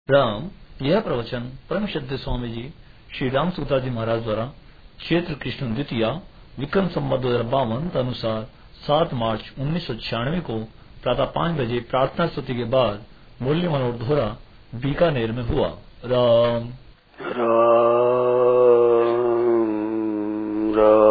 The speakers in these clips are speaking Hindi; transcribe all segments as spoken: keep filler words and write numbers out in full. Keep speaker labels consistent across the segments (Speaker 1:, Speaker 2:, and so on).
Speaker 1: राम। यह प्रवचन परम श्रद्धेय स्वामी जी श्री राम सूता जी महाराज द्वारा क्षेत्र कृष्ण द्वितीया विक्रम संवत दो हजार बावन अनुसार सात मार्च उन्नीस सौ छियानवे को प्रातः पांच बजे प्रार्थना स्तुति के बाद मुरली मनोहर धोरा बीकानेर में हुआ। राम
Speaker 2: राम राम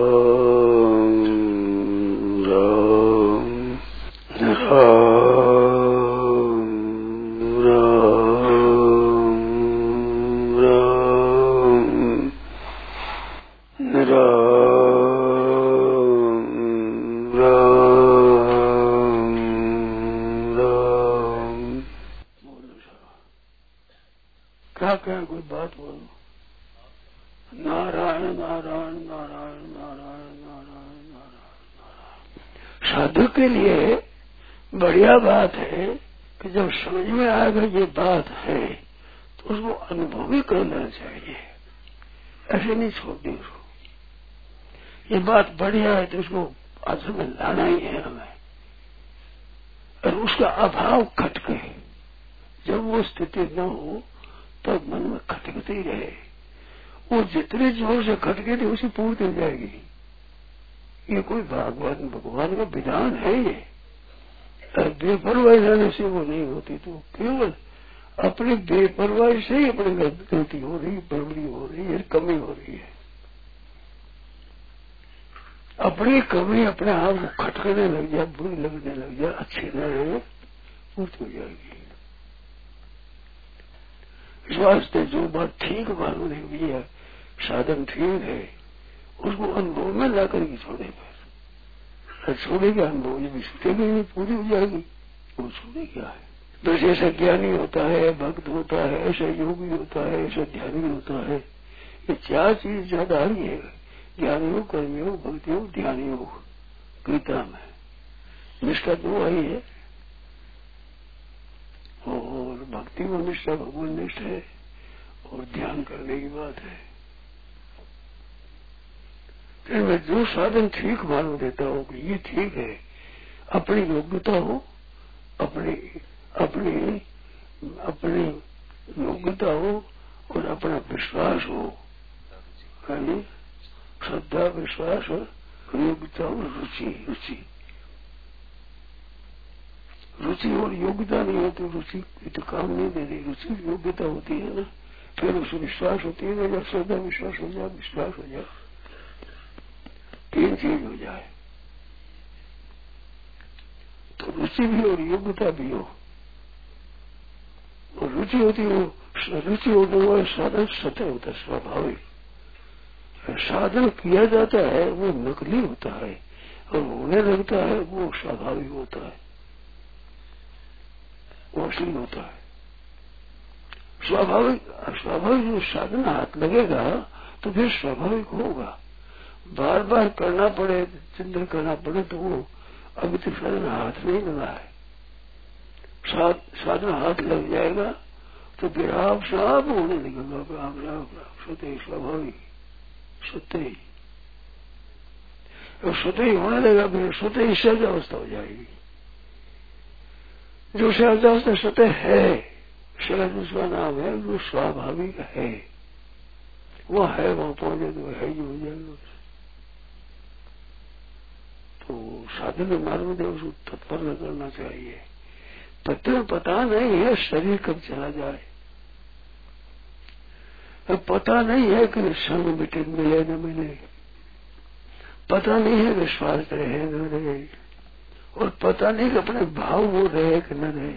Speaker 2: साधक के लिए बढ़िया बात है कि जब समझ में आएगा ये बात है तो उसको अनुभव भी करना चाहिए, ऐसे नहीं छोड़नी उसको। ये बात बढ़िया है तो उसको असल में लाना ही है हमें। और उसका अभाव खटके, जब वो स्थिति न हो तब मन में खटकते ही रहे। वो जितने जोर से खटके थे उसी पूर्ति हो जाएगी। ये कोई भगवान भगवान का विधान है। ये बेपरवाही रहने से वो नहीं होती, तो केवल अपनी बेपरवाही से ही अपनी गलती हो रही, बड़बड़ी हो रही है, कमी हो रही है। अपनी कमी अपने आप को खटकने लग जाए, बुरी लगने लग जाए, अच्छी न रहे, पूर्ति हो जाएगी। इस वास्ते जो बात ठीक मालूम नहीं हुई है, साधन ठीक है, उसको अनुभव में ला करके छोड़े पर छोड़ेगा अनुभव ये भी छूटेगी नहीं, पूरी हो जाएगी। वो छोड़े क्या है? बस ऐसा ज्ञानी होता है, भक्त होता है, ऐसा योगी होता है, ऐसा ध्यानी होता है। ये चार चीज ज्यादा ही है, ज्ञान योग, कर्म योग, भक्ति योग, ध्यान योग। गीता में निष्ठा दो आई है, और भक्ति में निष्ठा भगवान निष्ठ है, और ध्यान करने की बात है। मैं जो साधन ठीक मालूम देता हूँ कि ये ठीक है, अपनी योग्यता हो, अपनी अपनी अपनी योग्यता हो और अपना विश्वास हो, श्रद्धा विश्वास और योग्यता और रुचि रुचि रुचि और योग्यता नहीं होती, रुचि तो काम नहीं दे रही, रुचि योग्यता होती है ना, फिर उसे विश्वास होती है ना, जब श्रद्धा विश्वास हो जाए, विश्वास हो जाए, तीन चीज हो जाए तो रुचि भी और योग्यता भी हो। और रुचि होती हो, रुचि होने वाला साधन सत्य होता है, स्वाभाविक। साधन किया जाता है वो नकली होता है, और होने लगता है वो स्वाभाविक होता है, वो असली होता है। स्वाभाविक स्वाभाविक जो साधन हाथ लगेगा तो फिर स्वाभाविक होगा। बार बार करना पड़े, चिंतन करना पड़े तो वो अभी तो साधन हाथ नहीं लगा है। साधन हाथ लग जाएगा तो फिर आप साफ होने लगेगा, आप साफ सत्य ही, स्वाभाविक सत्य ही, और सत्य ही होने लगेगा, फिर सत्य ही सहज अवस्था हो जाएगी। जो सहज अवस्था सत्य है, सहज उसका नाम है, जो स्वाभाविक है, वो है, वहां पहुंचे तो है ही हो जाएगा। तो साधन में मालूम है उसको तत्पर न करना चाहिए। पता पता नहीं है शरीर कब चला जाए, पता नहीं है कि संग मिटे मिले न मिले, पता नहीं है कि स्वास्थ्य रहे न रहे, और पता नहीं कि अपने भाव वो रहे कि न रहे।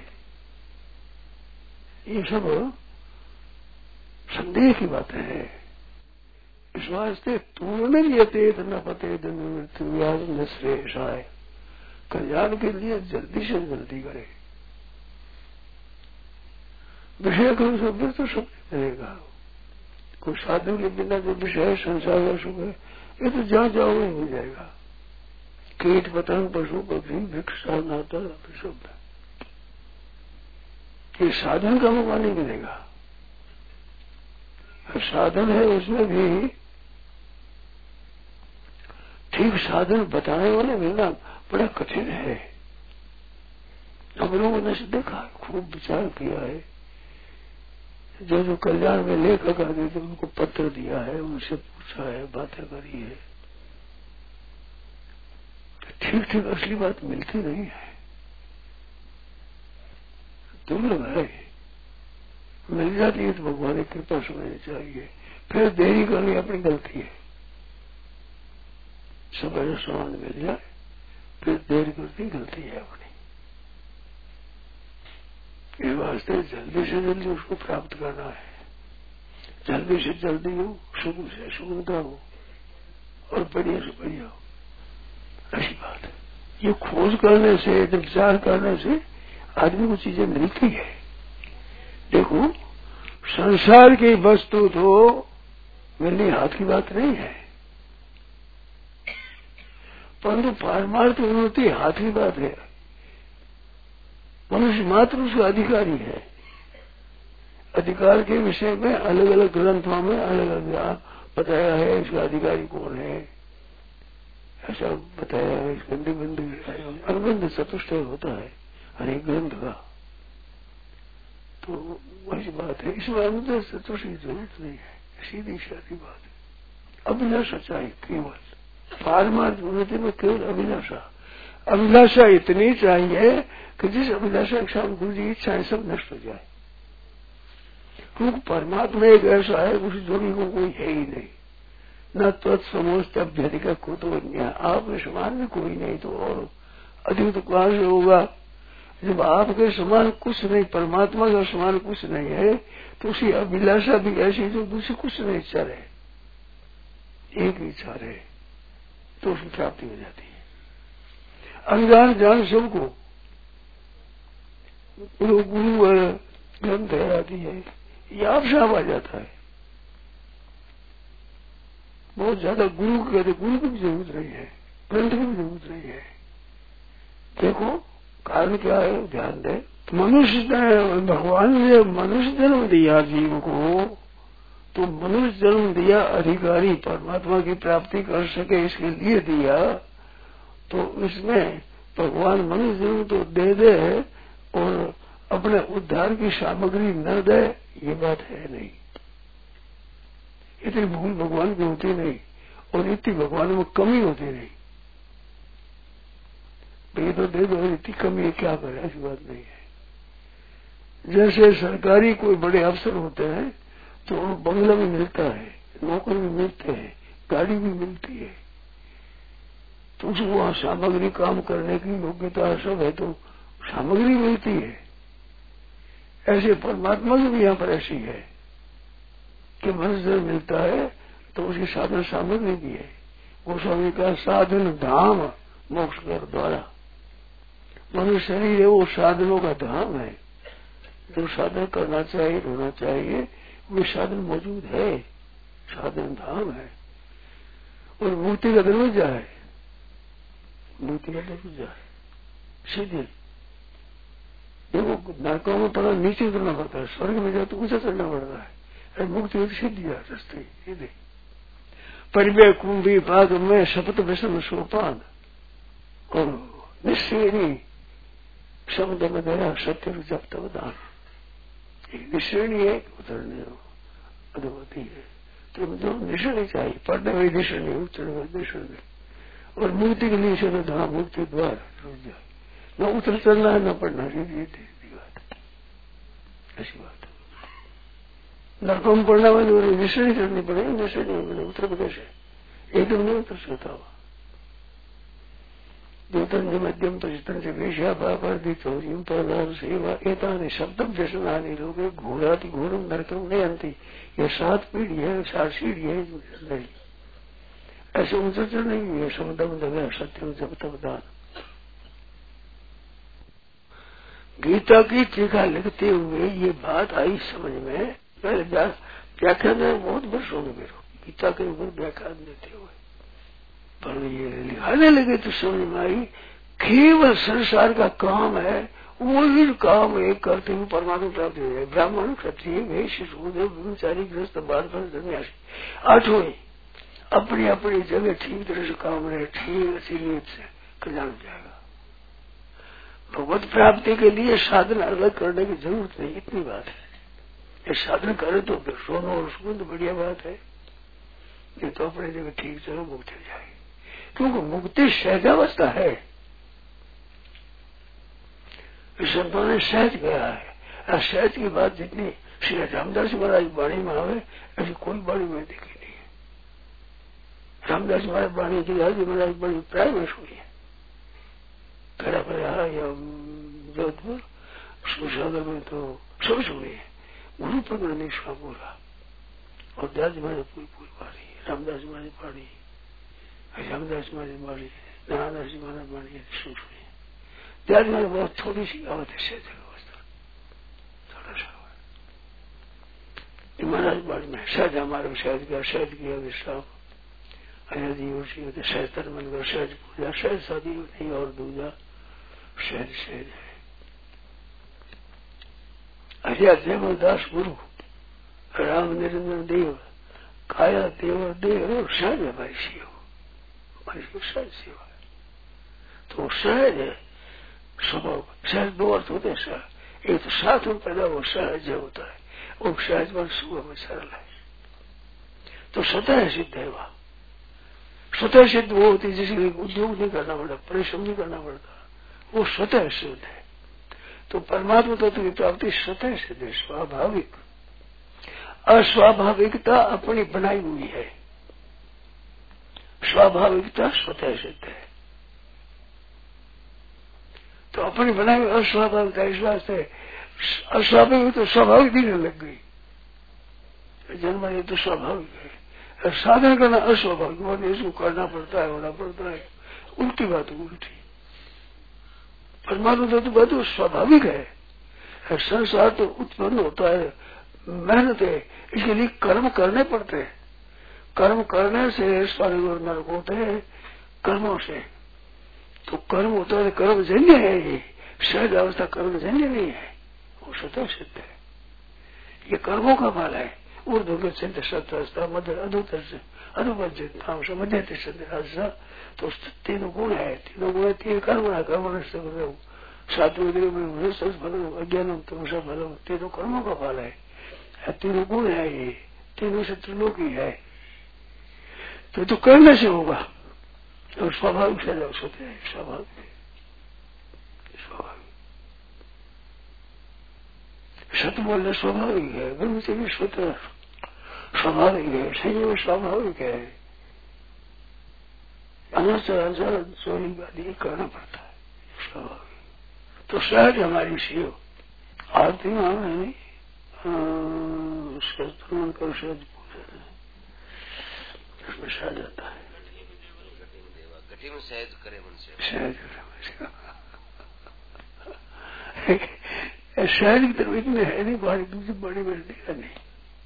Speaker 2: ये सब संदेह की बातें हैं। इस वास्ते पूर्ण यतेत न पतेत न मृत्यु न श्रेषाय, कल्याण के लिए जल्दी से जल्दी करे। विषय को सब तो सब रहेगा, कोई साधु के बिना जो विषय संसार का सुख है, ये तो जहाँ जाओगे हो जाएगा। कीट पतंग पशु पक्षी भिक्षा नाता शब्द, ये साधन का मौका नहीं मिलेगा। साधन है उसमें भी ठीक साधन बताने वाले मिलना बड़ा कठिन है। हम लोगों ने देखा, खूब विचार किया है जो जो कल्याण में लेखक आदि थे उनको पत्र दिया है, उनसे पूछा है, बातें करी है, ठीक ठीक असली बात मिलती नहीं है, दुर्लभ है। मिल जाती है तो भगवान की कृपा समझनी चाहिए, फिर देरी करनी अपनी गलती है। समय समान मिल जाए फिर देर करती गलती है अपनी। इस वास्ते जल्दी से जल्दी उसको प्राप्त करना है, जल्दी से जल्दी हो, सुख से सुखता हो और बढ़िया से बढ़िया हो, ऐसी बात है। ये खोज करने से, विचार करने से आदमी को चीजें मिलती है। देखो संसार की वस्तु तो मिलनी हाथ की बात नहीं है, परंतु पारमार्थ उन्नति हाथ की बात है। मनुष्य मात्र उसका अधिकारी है। अधिकार के विषय में अलग अलग ग्रंथों में अलग अलग बताया है, इसका अधिकारी कौन है, ऐसा बताया है। इसका निबंध अनुबंध चतुष्टय होता है अनेक ग्रंथ का, तो वही बात है। इसमें अनुबंध चतुष्टय की जरूरत नहीं है, सीधी सादी बात है। अभिलाषा चाहिए केवल, पारमार्थ उन्नति में केवल अभिलाषा। अभिलाषा इतनी चाहिए कि जिस अभिलाषा के साथ गुरु जी इच्छाएं सब नष्ट हो जाए। क्योंकि परमात्मा एक ऐसा है उस जोड़ी को कोई है ही नहीं, न तत्समोस्त अभ्यधिक को तो आपके समान भी कोई नहीं, तो और अधिक तो कहां से होगा। जब आपके समान कुछ नहीं, परमात्मा का समान कुछ नहीं है, तो उसी अभिलाषा भी ऐसी जो दूसरी कुछ नहीं इच्छा रहे, एक ही इच्छा रहे, तो उसकी प्राप्ति हो जाती है। अनजान जान सबको गुरु गुरु ग्रंथ आती है, ये आप साफ आ जाता है। बहुत ज्यादा गुरु कहते, गुरु की भी जरूरत नहीं है, ग्रंथ की भी जरूरत नहीं है। देखो कारण क्या है, ध्यान दे। मनुष्य भगवान ने मनुष्य जन्म दिया जीव को, तो मनुष्य जन्म दिया अधिकारी परमात्मा की प्राप्ति कर सके इसके लिए दिया। तो इसमें भगवान मनुष्य जन्म तो दे दे और अपने उद्धार की सामग्री न दे, ये बात है नहीं। इतनी भूल भगवान की होती नहीं और इतनी भगवान में कमी होती नहीं। ये तो दे दो, इतनी कमी है क्या करे, ऐसी बात नहीं है। जैसे सरकारी कोई बड़े अफसर होते हैं तो बंगला भी मिलता है, नौकरी भी मिलते हैं, गाड़ी भी मिलती है, तो उसको वहां सामग्री काम करने की योग्यता सब है, तो सामग्री मिलती है। ऐसे परमात्मा की भी यहाँ पर ऐसी है कि मनुष्य मिलता है तो उसकी साधन सामग्री भी है। गोस्वामी का साधन धाम मोक्ष कर द्वारा, मनुष्य शरीर है वो साधनों का धाम है। जो साधन करना चाहिए, होना चाहिए, वो साधन मौजूद है, साधन धाम है। और मूर्ति का दरवाजा है, मूर्ति का दरवाजा है सीधे। देखो नरकों में पड़ा नीचे उतरना पड़ता है, स्वर्ग में जाए तो ऊंचा चढ़ना पड़ता है, मुक्ति सीधी रास्ते सीधे। परिव्य कुंभी भाग में शपथ विषम सोपान और निश्रेणी शब्द में गया सत्य जब तब दान। निश्रेणी है, उतरने अधोगति है, तो जो निश्रेणी चाहिए, पढ़ने वाली निश्रेणी, उतरने वाली निश्रेणी। और मुक्ति के लिए चलो धाम मुक्ति द्वार रुक जाए, न उतर चलना है न पढ़ना, सीधी सीधी बात, ऐसी बात। नरकों में पढ़ना वाले निश्रेणी चढ़नी पड़ेगी, निश्रेणी में उतर प्रदेश है, एकदम नहीं उतर सकता हुआ। द्योतन मध्यम परिस्तन से वेश्या पापर दी चौरियम पर सेवा एता शब्दम व्यसनानी लोग घोड़ाती घोड़म नरकम नहीं अंती। ये सात पीढ़ी है, सात सीढ़ी है नहीं, ऐसे ऊंचा चढ़ नहीं है। शब्दम दया सत्यम जब तब दान। गीता की टीका लिखते हुए ये बात आई समझ में, पहले व्याख्यान में बहुत वर्ष हो गए मेरे गीता के ऊपर व्याख्यान देते हुए, पर ये लिखाने लगे तो समझ में आई केवल संसार का काम है, वही काम एक करते हुए परमात्मा प्राप्त हो जाए। ब्राह्मण क्षत्रिय वैश्य शूद्र ब्रह्मचारी गृहस्थ बालक सन्यासी आठों अपनी अपनी जगह ठीक तरह से काम रहे, ठीक अच्छी नीयत से कल्याण हो जाएगा। भगवत प्राप्ति के लिए साधन अलग करने की जरूरत नहीं, इतनी बात है। ये साधन करे तो फिर सोनो और सुकून तो बढ़िया बात है। ये तो अपने जगह ठीक चलो मुक्ति जाए, क्योंकि मुक्ति सहजावस्था है। संतों ने सहज गया है। और सहज की बात जितनी श्री रामदास महाराज वाणी में आवे ऐसी कोई वाणी में देखी नहीं है। रामदास महाराज वाणी की आज महाराज बड़ी प्राय में सुनी है। खड़ा खड़ा या जोधपुर सुसागर में तो सब सुनी है। गुरु पर नहीं सुना पूरा। और दास महाराज पूरी पूरी वाणी, रामदास महाराज वाणी, रामदास महाराज वाणी, नारायण जी महाराज वाणी सुन सुनी। त्याग में बहुत थोड़ी सी आवत है सहज अवस्था, थोड़ा सा महाराज बाड़ी में सहज हमारे सहज का सहज किया विश्राम अयोध्या होती होते सहज तर्मन कर सहज पूजा सहज शादी नहीं और दूजा सहज सहज है। अजय देवदास गुरु राम निरंजन देव काया देव देव और सहज हमारी सेवा, हमारी सहज सेवा है। तो सहज है स्वभाव। सहज दो अर्थ होते हैं सहज, एक तो साथ में पैदा वो सहज होता है, वो सहज मन सुबह में सरल है। तो स्वतः सिद्ध है वह। स्वतः सिद्ध वो होती है जिसके लिए उद्योग नहीं करना पड़ता, परिश्रम नहीं करना पड़ता, वो स्वतः सिद्ध है। तो परमात्मा तत्व की प्राप्ति स्वतः सिद्ध है, स्वाभाविक। अस्वाभाविकता अपनी बनाई हुई है, स्वाभाविकता स्वतः सिद्ध है। तो अपनी बनाई हुई अस्वाभाविकता इस वास्ते अस्वाभाविक तो स्वाभाविक दिखने लग गई। जन्म ये तो स्वाभाविक है, साधन करना अस्वाभाविक, मैंने इसको करना पड़ता है, होना पड़ता है, उल्टी बात उल्टी। परमात्मा तो बात स्वाभाविक है। संसार तो उत्पन्न होता है, मेहनत है, इसके लिए कर्म करने पड़ते हैं। कर्म करने से स्वर्ग और नरक होते हैं, कर्मों से। तो कर्म होता है, कर्म जन्य है। ये सहज अवस्था कर्म जन्य नहीं है, वो स्वतः सिद्ध है। ये कर्मों का फल है। ऊर्ध्व सिद्ध सत्वस्था मध्य अधुतर से अनुबंधित मध्य सिद्ध। तो तीनों गुण है, तीनों गुण तीन कर्म है। कर्म सात्विक फल अज्ञानम तमसा फलम, तीनों कर्मों का फल है। तीनों गुण है, ये तीनों से त्रिलोकी है। तो तो करने से होगा और स्वाभाविक से लक्ष्य होते हैं। स्वाभाविक स्वाभाविक सत्य बोलना स्वाभाविक है, ब्रह्मचर्य स्वतः स्वाभाविक है, संयम स्वाभाविक है। अनाचार आचार चोरी आदि करना पड़ता है, स्वाभाविक। तो सहज हमारी शिव आरती में हमें सहज कर सहज पूजा उसमें सहज आता है।
Speaker 3: में सहज करे मन से
Speaker 2: सहज सहज की तरफ इतने है नहीं, बारी दूसरी बड़ी बड़ी देखा नहीं।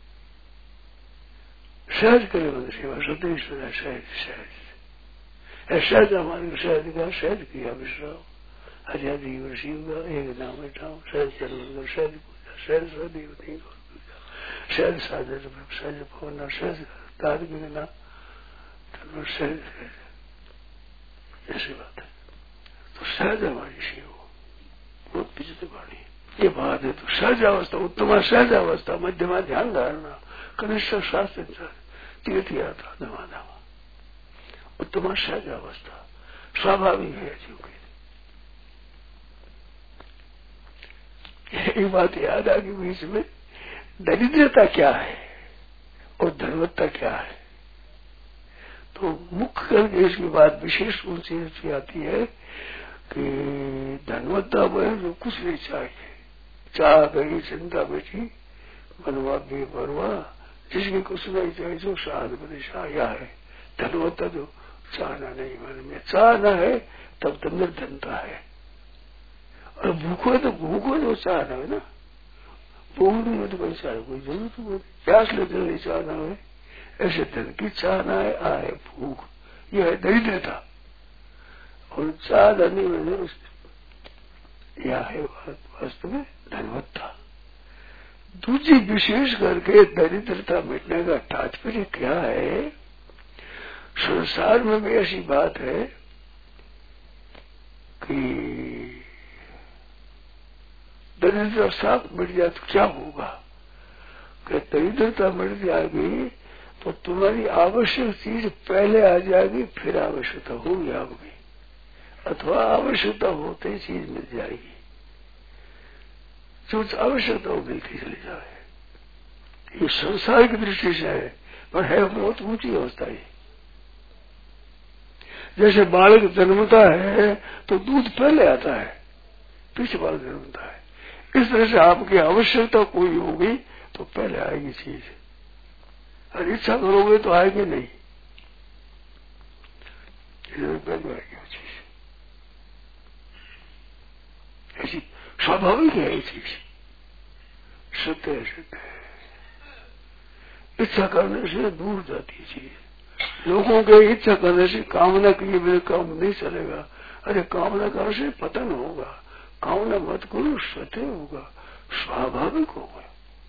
Speaker 2: सहज करे मन सेवा सतेश्वर सहज सहज सहज हमारे सहज का सहज किया विश्राम आजादी शिव का एक नाम बैठाऊ सहज सर्व सहज पूजा सहज सदैव नहीं पूजा सहज साधन सहज भवना सहज तारगिना सहज ऐसी बात है। तो सहज हमारी शिव बहुत विचित्र वाणी ये बात है। तो सहज अवस्था उत्तम सहज अवस्था मध्यमा ध्यान धारणा कनिष्ठ शास्त्र तीर्थ यात्रा धमाधमा उत्तम सहज अवस्था स्वाभाविक है जीव की। एक बात याद आ गई बीच में, दरिद्रता क्या है और धनवत्ता क्या है। तो मुख्य करके इसकी बात विशेष रूप से आती है कि धनवत्ता में जो कुछ नहीं चाहिए, चाह गई चिंता बैठी बनवा भी बनवा, जिसकी कुछ नहीं चाहिए जो साध बने आया है। धनवत्ता जो चाहना नहीं मन में चाहना है तब तो निर्धनता है। और भूखो है तो भूखो जो चाहना है ना, भूख नहीं है तो कोई चाहे कोई जरूरत नहीं, प्यास लेकर नहीं चाहना है। ऐसे धन की चाहना है आए भूख, यह है दरिद्रता। और चाहना नहीं मैंने यह है वास्तव में धनवत्ता। दूसरी विशेष करके दरिद्रता मिटने का तात्पर्य क्या है। संसार में भी ऐसी बात है कि दरिद्रता साफ मिट जाए तो क्या होगा। कि दरिद्रता बढ़ जाएगी तो तुम्हारी आवश्यक चीज पहले आ जाएगी, फिर आवश्यकता होगी आपकी, अथवा आवश्यकता होते ही चीज मिल जाएगी। जो आवश्यकता हो मिलती चली जाए। ये संसार की दृष्टि से है, पर है बहुत ऊंची अवस्था है। जैसे बालक जन्मता है तो दूध पहले आता है, पीछे बालक जन्मता है। इस तरह से आपकी आवश्यकता कोई होगी तो पहले आएगी चीज, और इच्छा करोगे तो आएगी नहीं, पहले आएगी वो चीज। ऐसी स्वाभाविक है ये चीज, सत्य है, सत्य है। इच्छा करने से दूर जाती चीज। लोगों के इच्छा करने से, कामना किए बिना काम नहीं चलेगा। अरे कामना करने से पतन होगा, कामना मत करो, सत्य होगा, स्वाभाविक होगा।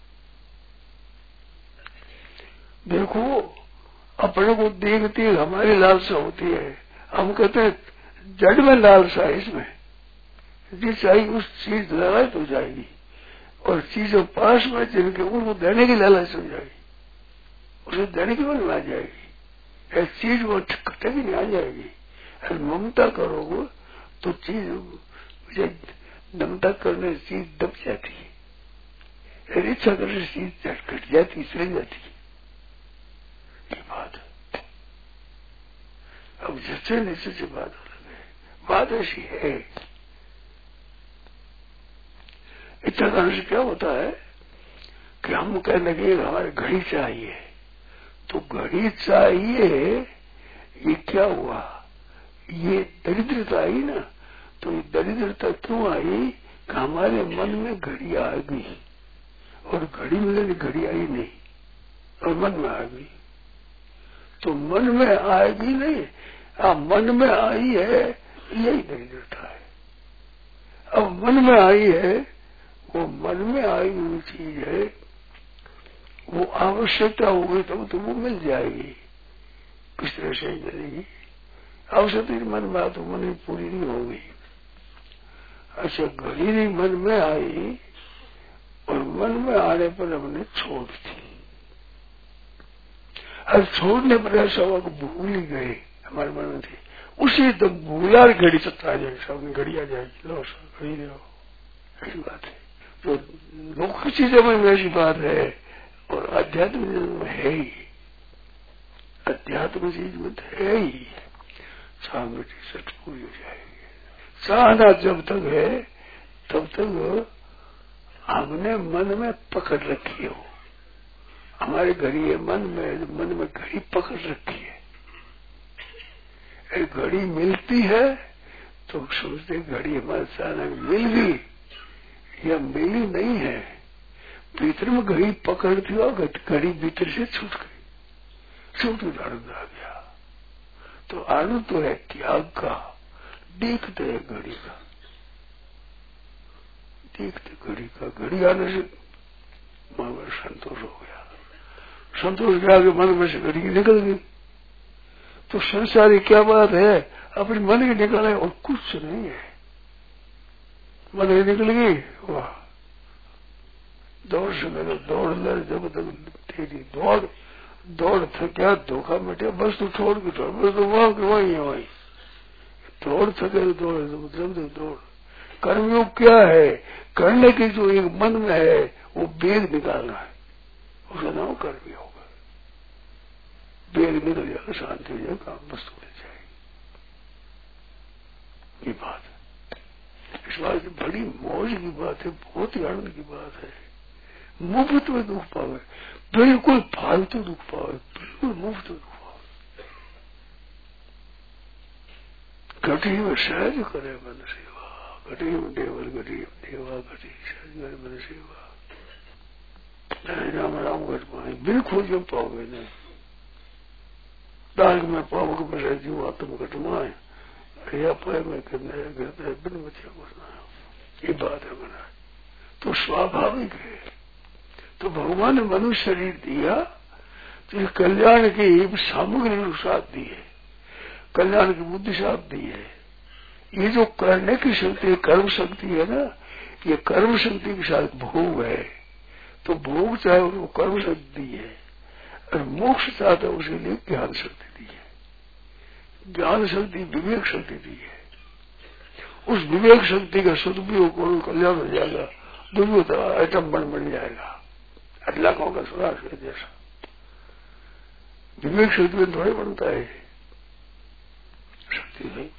Speaker 2: देखो अपने को देखती हमारी लालसा होती है, हम कहते हैं जड़ में लालसा है, इसमें जिस चाहिए उस चीज लगाए तो जाएगी, और चीजों पास में जिनके उनको देने की लालच हो जाएगी, उसे देने की मन में आ जाएगी। ऐसी चीज वो कटे भी नहीं आ जाएगी। अगर ममता करोगे तो चीज मुझे ममता करने से चीज दब जाती है, इच्छा करने से चीज घट जाती, चली जाती है। ये बात है। अब जैसे निश्चय से बात हो लगे, बात ऐसी है। इच्छा करने से क्या होता है कि हम कहने लगे हमारे घड़ी चाहिए, तो घड़ी चाहिए, ये क्या हुआ, ये दरिद्रता आई ना। तो ये दरिद्रता क्यों आई कि हमारे मन में घड़ी आ गई, और घड़ी में घड़ी आई नहीं, और मन में आ गई। तो मन में आएगी नहीं, अब मन में आई है, यही दरिद्रता है। अब मन में आई है, वो मन में आई हुई चीज है, वो आवश्यकता होगी तब तो वो मिल जाएगी। किस तरह से मिलेगी? आवश्यकता मन में आ तो मन में पूरी नहीं होगी। अच्छा, घड़ी नहीं मन में आई, और मन में आने पर हमने छोड़ दी। अब छोड़ने पर ऐसा हुआ कि भूल ही गए, हमारे मन में थी, उसी तो भूला घड़ी चत्ता आ जाएगी, सब घड़ी आ जाएगी, लो सब घड़ी लो। ऐसी बात है। तो लौकिक चीजों में ऐसी बात है, और अध्यात्म में है ही, अध्यात्म चीज में है ही। सामने सच पूरी हो जाएगी। चाहना जब तक है तब तक हमने मन में पकड़ रखी हो, हमारी घड़ी है मन में, मन में घड़ी पकड़ रखी है। एक घड़ी मिलती है तो सोचते घड़ी हमारे अचानक मिल गई, या मिली नहीं है, भीतर में घड़ी पकड़ती हो, घड़ी भीतर से छूट गई, छूट आनंद आ गया। तो आनंद तो है त्याग का, देखते है घड़ी का, देखते घड़ी का, घड़ी आने से मन में संतोष हो गया, संतोष के आगे मन में से घड़ी निकल गई। तो संसारी क्या बात है, अपने मन की निकले और कुछ नहीं है, मन की निकल गई, वाह दौड़ से मेरे दौड़ ले, जब तक तेरी दौड़ दौड़ थका धोखा मिटे, बस तो छोड़ के छोड़, बस तो वहां के वही है, वही दौड़ थके दौड़, जब तक दौड़। कर्मयोग क्या है, करने की जो एक मन में है वो वेग निकालना है, उसका नाम कर्मयोग है। वेग निकल जाएगा, शांति हो जाएगा, काम वस्तु मिल जाएगी। ये बात है। इस बात की बड़ी मौज की बात है, बहुत ही आनंद की बात है। मुफ्त में दुख पावे, बिल्कुल फालतू दुख पावे, बिल्कुल मुफ्त दुख पावे। घटी में सहज करे मन सेवा, घटी में देवल घटी देवा, घटी सहज करे मन सेवा। राम राम घट पाए, बिल्कुल जब पाओगे नहीं, दाग में पाओगे मेरा जीव आत्म घटमाए, या पाए में करने गिरता है बिन बचिया घुसना। ये बात है मना, तो स्वाभाविक है। तो भगवान ने मनुष्य शरीर दिया तो कल्याण की सामग्री साथ दी है, कल्याण की बुद्धि साथ दी है। ये जो करने की शक्ति, कर्म शक्ति है ना, ये कर्म शक्ति के साथ भोग है, तो भोग चाहे उसको कर्म शक्ति दी है, और मोक्ष चाहता है उसके लिए ज्ञान शक्ति दी है। ज्ञान शक्ति विवेक शक्ति दी है। उस विवेक शक्ति का सदुपयोग करो, कल्याण हो जाएगा, दुर्योग आइटम बन बन जाएगा, अटलाकों का सुराश है जैसा। विवेक शक्ति में थोड़े बनता है शक्ति है।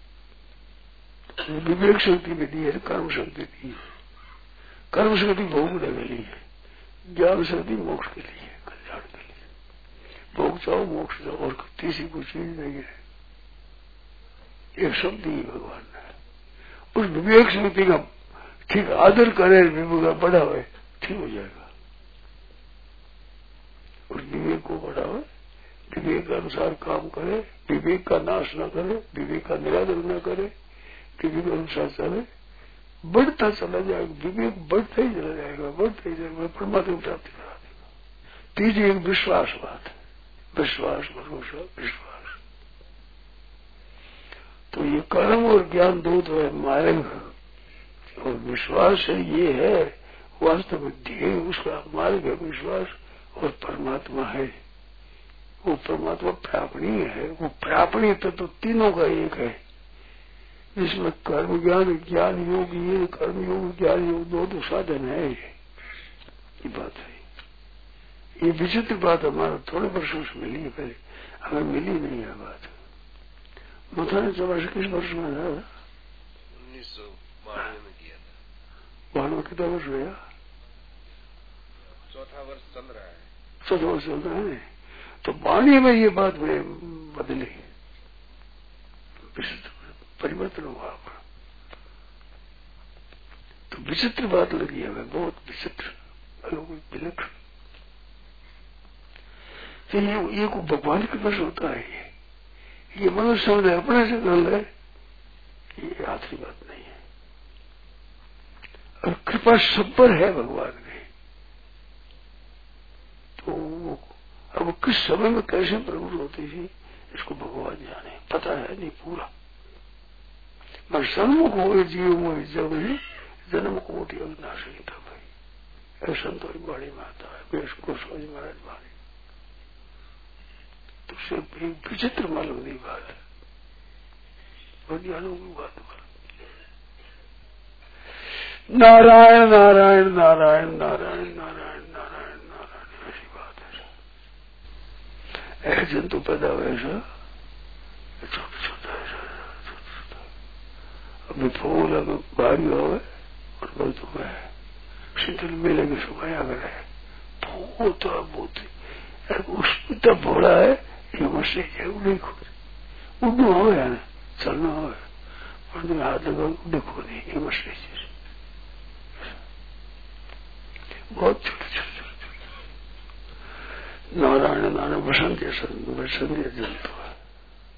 Speaker 2: विवेक शक्ति भी दी है, कर्म शक्ति दी है। कर्म शक्ति भोगने के लिए है, ज्ञान शक्ति मोक्ष के लिए, कल्याण के लिए। भोग चाहो मोक्ष चाहो, और तीसरी कोई चीज नहीं है। एक शक्ति ही भगवान ने उस विवेक शक्ति का ठीक आदर करे, विवेक बढ़ावे, ठीक हो जाएगा। उस विवेक को बढ़ावे, विवेक के अनुसार काम करे, विवेक का नाश न करे, विवेक का निरादर न करे, विवेक के अनुसार चले, बढ़ता चला जाएगा। विवेक बढ़ता ही चला जाएगा, बढ़ता ही जाएगा, परमात्मा की प्राप्ति करा देगा। तीसरी एक विश्वास बात है, विश्वास भरोसा विश्वास। तो ये कर्म और ज्ञान दो तो है मार्ग, और विश्वास है ये है वास्तव में ध्येय, उसका मार्ग है विश्वास, और परमात्मा है वो परमात्मा प्रापणीय है। वो प्रापणीय तत्व तो तीनों का एक है, जिसमें कर्म ज्ञान ज्ञान योग, ये कर्म योग ज्ञान योग दो तो साधन है। ये बात है, ये विचित्र बात हमारा थोड़े वर्षों से मिली है, पहले हमें मिली नहीं है बात। मथा ने चौरासी किस वर्ष में था?
Speaker 3: उन्नीस सौ बानवे में किया था।
Speaker 2: बानवे कितना वर्ष हुआ?
Speaker 3: चौथा वर्ष चल रहा है।
Speaker 2: चौथा वर्ष चल रहा है। तो बानी में ये बात में बदली, परिवर्तन हुआ। तो विचित्र बात लगी हमें, बहुत विचित्र, विलक्षण। तो ये, ये को भगवान के पास होता है। ये ये मनुष्य समझे अपने से कर ले, ये आखिरी बात नहीं है। और कृपा सब पर है भगवान की। तो अब किस समय में कैसे प्रकट होती थी इसको भगवान जाने, पता है नहीं पूरा। मैं सन्मुख हो जीव में जब ही जन्म कोटि अविनाशी था भाई, ऐसा तो बड़ी माता है बेश को समझ महाराज वाली। तो सिर्फ एक विचित्र मालूम नहीं बात है, ज्ञानों की बात। नारायण नारायण नारायण नारायण नारायण नारायण नारायण ऐसी बात है। ऐसे जंतु पैदा हुए ऐसा छोटा छोटा ऐसा छोटा छोटा, अभी फूल अगर बारी हो और बोल तो मैं शीतल मेले के समय अगर है फूल तो बहुत उसमें तब भोड़ा है, ये मस्ती है उन्हें खुद उड़ना हो या ना चलना हो, और हाथ लगा उन्हें खो नहीं, ये मस्ती चीज बहुत छोटे छोटे छोटे। नारायण नारायण बसंत बसंत जंतु